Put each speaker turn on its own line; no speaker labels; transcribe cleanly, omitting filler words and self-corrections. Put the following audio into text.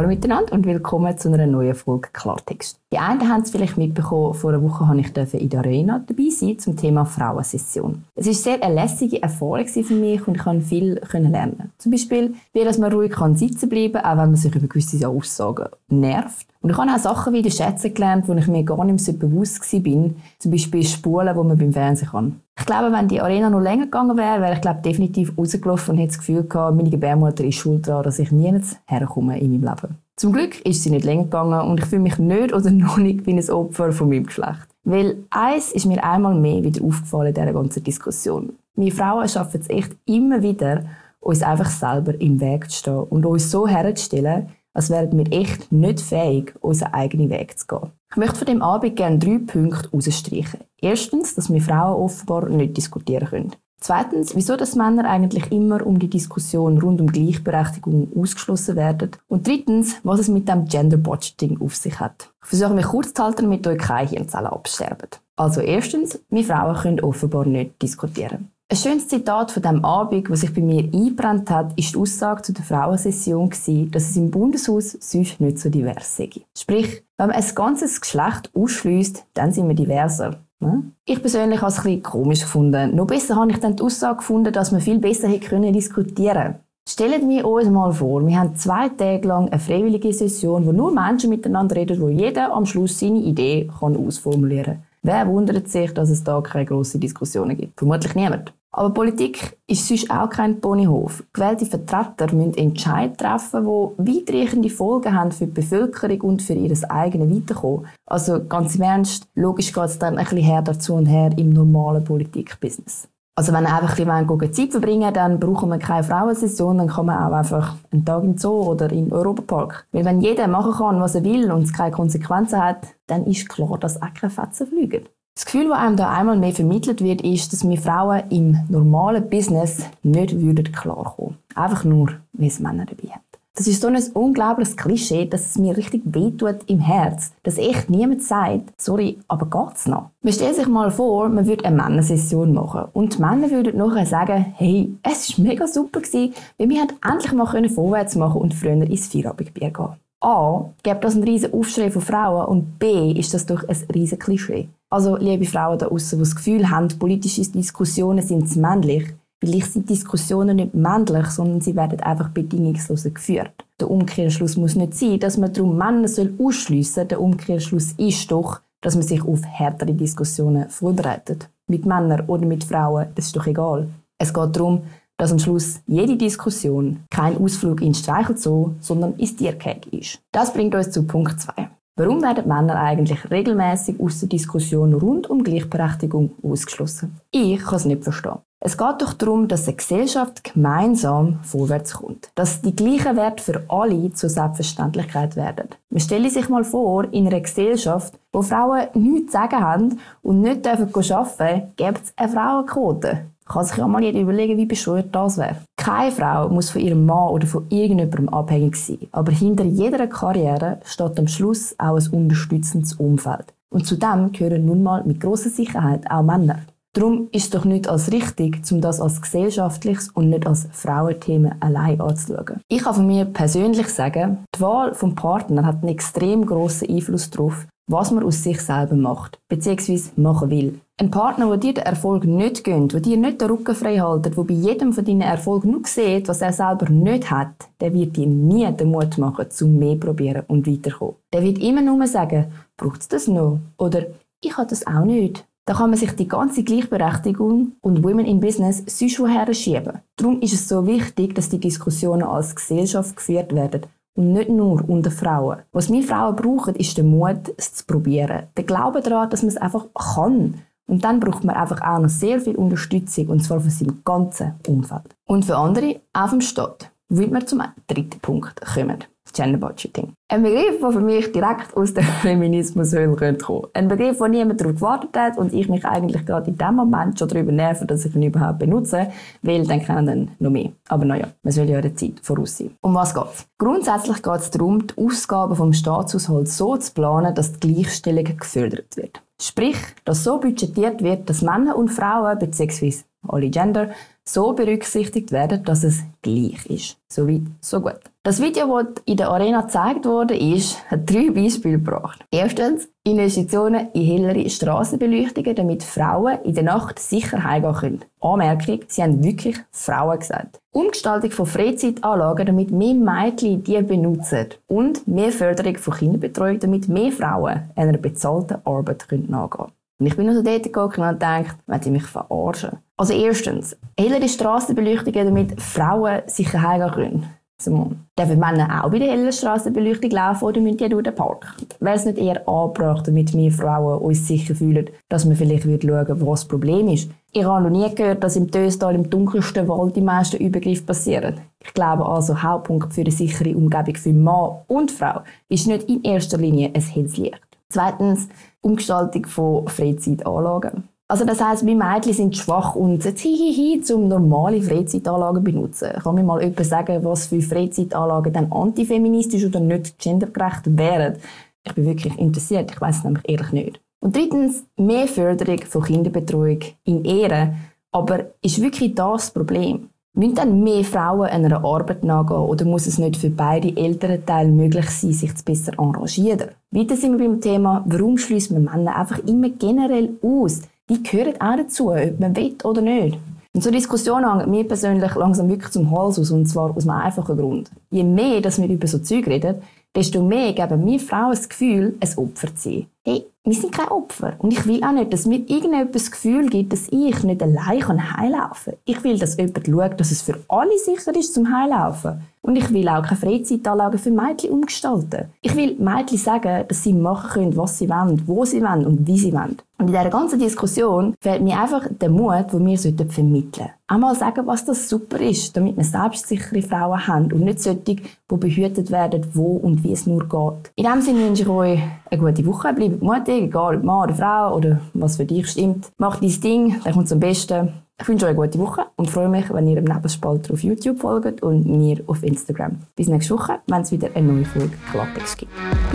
Hallo miteinander und willkommen zu einer neuen Folge Klartext. Die einen haben es vielleicht mitbekommen, vor einer Woche durfte ich in der Arena dabei sein zum Thema Frauensession. Es war sehr eine lässige Erfahrung für mich und ich konnte viel lernen. Zum Beispiel, wie dass man ruhig sitzen bleiben kann, auch wenn man sich über gewisse Aussagen nervt. Und ich habe auch Sachen wieder schätzen gelernt, wo ich mir gar nicht so bewusst war. Zum Beispiel Spulen, die man beim Fernsehen kann. Ich glaube, wenn die Arena noch länger gegangen wäre ich definitiv rausgelaufen und hätte das Gefühl gehabt, meine Gebärmutter ist schuld daran, dass ich nie herkomme in meinem Leben. Zum Glück ist sie nicht länger gegangen und ich fühle mich nicht oder noch nicht wie ein Opfer von meinem Geschlecht. Weil eins ist mir einmal mehr wieder aufgefallen in dieser ganzen Diskussion. Wir Frauen schaffen es echt immer wieder, uns einfach selber im Weg zu stehen und uns so herzustellen, als wären wir echt nicht fähig, unseren eigenen Weg zu gehen. Ich möchte von dem Abend gerne 3 Punkte herausstreichen. Erstens, dass wir Frauen offenbar nicht diskutieren können. Zweitens, wieso dass Männer eigentlich immer um die Diskussion rund um Gleichberechtigung ausgeschlossen werden. Und drittens, was es mit dem Gender-Budgeting auf sich hat. Ich versuche mich kurz zu halten, damit euch keine Hirnzellen absterben. Also erstens, wir Frauen können offenbar nicht diskutieren. Ein schönes Zitat von diesem Abend, das sich bei mir eingebrannt hat, ist die Aussage zu der Frauensession, dass es im Bundeshaus sonst nicht so divers sei. Sprich, wenn man ein ganzes Geschlecht ausschliesst, dann sind wir diverser. Ich persönlich habe es ein bisschen komisch gefunden. Noch besser habe ich dann die Aussage gefunden, dass wir viel besser hätten diskutieren können. Stellen wir uns mal vor, wir haben 2 Tage lang eine freiwillige Session, wo nur Menschen miteinander reden, wo jeder am Schluss seine Idee ausformulieren kann. Wer wundert sich, dass es da keine grossen Diskussionen gibt? Vermutlich niemand. Aber Politik ist sonst auch kein Ponyhof. Gewählte Vertreter müssen Entscheidungen treffen, die weitreichende Folgen haben für die Bevölkerung und für ihr eigenes Weiterkommen. Also ganz im Ernst, logisch geht es dann ein bisschen her dazu und her im normalen Politikbusiness. Also wenn ihr einfach ein bisschen Zeit verbringen wollt, dann braucht man keine Frauensession, dann kann man auch einfach einen Tag im Zoo oder im Europapark. Weil wenn jeder machen kann, was er will und es keine Konsequenzen hat, dann ist klar, dass auch keine Fetzen fliegen. Das Gefühl, das einem da einmal mehr vermittelt wird, ist, dass wir Frauen im normalen Business nicht klarkommen würden. Einfach nur, weil es Männer dabei haben. Das ist so ein unglaubliches Klischee, dass es mir richtig wehtut im Herz, dass echt niemand sagt, sorry, aber geht's noch? Man stellt sich mal vor, man würde eine Männersession machen und die Männer würden nachher sagen, hey, es war mega super gewesen, weil wir endlich mal vorwärts machen und früher ins Feierabendbier gehen. A, gibt das einen riesen Aufschrei von Frauen und B, ist das doch ein riesen Klischee. Also, liebe Frauen da draussen, die das Gefühl haben, politische Diskussionen sind männlich, vielleicht sind Diskussionen nicht männlich, sondern sie werden einfach bedingungslos geführt. Der Umkehrschluss muss nicht sein, dass man darum Männer ausschliessen soll. Der Umkehrschluss ist doch, dass man sich auf härtere Diskussionen vorbereitet. Mit Männern oder mit Frauen, das ist doch egal. Es geht darum, dass am Schluss jede Diskussion kein Ausflug ins Streichelzoo, sondern ins Tierkäfig ist. Das bringt uns zu Punkt 2. Warum werden Männer eigentlich regelmäßig aus der Diskussion rund um Gleichberechtigung ausgeschlossen? Ich kann es nicht verstehen. Es geht doch darum, dass eine Gesellschaft gemeinsam vorwärts kommt. Dass die gleichen Werte für alle zur Selbstverständlichkeit werden. Man stelle sich mal vor, in einer Gesellschaft, wo Frauen nichts zu sagen haben und nicht arbeiten dürfen, gibt es eine Frauenquote. Kann sich ja mal jeder überlegen, wie bescheuert das wäre. Keine Frau muss von ihrem Mann oder von irgendjemandem abhängig sein. Aber hinter jeder Karriere steht am Schluss auch ein unterstützendes Umfeld. Und zu dem gehören nun mal mit grosser Sicherheit auch Männer. Darum ist es doch nicht als richtig, um das als gesellschaftliches und nicht als Frauenthema allein anzuschauen. Ich kann von mir persönlich sagen, die Wahl des Partners hat einen extrem grossen Einfluss darauf, was man aus sich selber macht, bzw. machen will. Ein Partner, der dir den Erfolg nicht gönnt, der dir nicht den Rücken frei hält, der bei jedem von deinen Erfolgen nur sieht, was er selber nicht hat, der wird dir nie den Mut machen, zum mehr probieren und weiterkommen. Der wird immer nur sagen, braucht es das noch? Oder ich habe das auch nicht. Da kann man sich die ganze Gleichberechtigung und Women in Business sonst woher schieben. Darum ist es so wichtig, dass die Diskussionen als Gesellschaft geführt werden und nicht nur unter Frauen. Was wir Frauen brauchen, ist der Mut, es zu probieren. Der Glaube daran, dass man es einfach kann. Und dann braucht man einfach auch noch sehr viel Unterstützung, und zwar von seinem ganzen Umfeld. Und für andere auch vom Staat. Womit wir zum 3. Punkt kommen. Das Gender Budgeting. Ein Begriff, der für mich direkt aus der Feminismushöhle kommen. Ein Begriff, der niemand darauf gewartet hat und ich mich eigentlich gerade in dem Moment schon darüber nerve, dass ich ihn überhaupt benutze, weil dann kennen dann noch mehr. Aber naja, man soll ja der Zeit voraus sein. Um was geht's? Grundsätzlich geht es darum, die Ausgaben vom Staatshaushalt so zu planen, dass die Gleichstellung gefördert wird. Sprich, dass so budgetiert wird, dass Männer und Frauen bzw. alle Gender, so berücksichtigt werden, dass es gleich ist. So weit, so gut. Das Video, das in der Arena gezeigt wurde, hat 3 Beispiele gebracht. Erstens, Investitionen in hellere Strassenbeleuchtungen, damit Frauen in der Nacht sicher heimgehen können. Anmerkung, sie haben wirklich Frauen gesagt. Umgestaltung von Freizeitanlagen, damit mehr Mädchen die benutzen. Und mehr Förderung von Kinderbetreuung, damit mehr Frauen einer bezahlten Arbeit nachgehen können. Und ich bin also dort gegangen und dachte, wollen sie mich verarschen? Also erstens, hellere Strassenbeleuchtungen, damit Frauen sicher heimgehen können. Dürfen Männer auch bei der hellen Strassenbeleuchtung laufen oder müssen die durch den Park? Wäre es nicht eher angebracht, damit wir Frauen uns sicher fühlen, dass wir vielleicht schauen, was das Problem ist? Ich habe noch nie gehört, dass im Töstal im dunkelsten Wald die meisten Übergriffe passieren. Ich glaube also, Hauptpunkt für eine sichere Umgebung für Mann und Frau ist nicht in erster Linie ein helles Licht. Zweitens, Umgestaltung von Freizeitanlagen. Also das heisst, wir Mädchen sind schwach und um normale Freizeitanlagen zu benutzen. Kann mir mal jemand sagen, was für Freizeitanlagen dann antifeministisch oder nicht gendergerecht wären? Ich bin wirklich interessiert, ich weiss es nämlich ehrlich nicht. Und drittens, mehr Förderung von Kinderbetreuung in Ehren. Aber ist wirklich das Problem? Müssen dann mehr Frauen einer Arbeit nachgehen oder muss es nicht für beide Elternteile möglich sein, sich zu besser engagieren? Weiter sind wir beim Thema, warum schliessen wir Männer einfach immer generell aus? Die gehören auch dazu, ob man will oder nicht. Und so Diskussionen hängen mir persönlich langsam wirklich zum Hals aus, und zwar aus einem einfachen Grund. Je mehr, dass wir über so Zeug reden, desto mehr geben wir Frauen das Gefühl, ein Opfer zu sein. Hey, wir sind kein Opfer. Und ich will auch nicht, dass mir irgendjemand das Gefühl gibt, dass ich nicht allein heimlaufen kann. Ich will, dass jemand schaut, dass es für alle sicher ist zum Heimlaufen. Und ich will auch keine Freizeitanlagen für Mädchen umgestalten. Ich will Mädchen sagen, dass sie machen können, was sie wollen, wo sie wollen und wie sie wollen. Und in dieser ganzen Diskussion fehlt mir einfach der Mut, den wir vermitteln sollten. Einmal sagen, was das super ist, damit wir selbstsichere Frauen haben und nicht solche, die behütet werden, wo und wie es nur geht. In diesem Sinne wünsche ich euch eine gute Woche. Bleibt mutig, egal ob Mann oder Frau oder was für dich stimmt. Macht dein Ding, dann kommt es am besten. Ich wünsche euch eine gute Woche und freue mich, wenn ihr dem Nebelspalter auf YouTube folgt und mir auf Instagram. Bis nächste Woche, wenn es wieder eine neue Folge Klartext gibt.